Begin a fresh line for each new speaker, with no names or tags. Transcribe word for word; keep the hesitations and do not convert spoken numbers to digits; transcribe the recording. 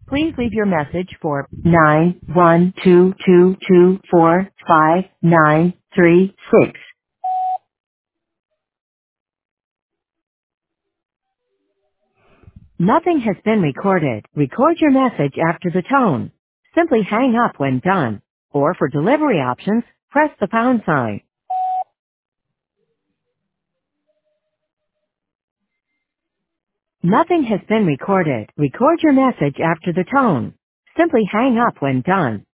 Please leave your message for nine one two two two four five nine three six. Nothing has been recorded. Record your message after the tone. Simply hang up when done. Or for delivery options, press the pound sign. Nothing has been recorded. Record your message after the tone. Simply hang up when done.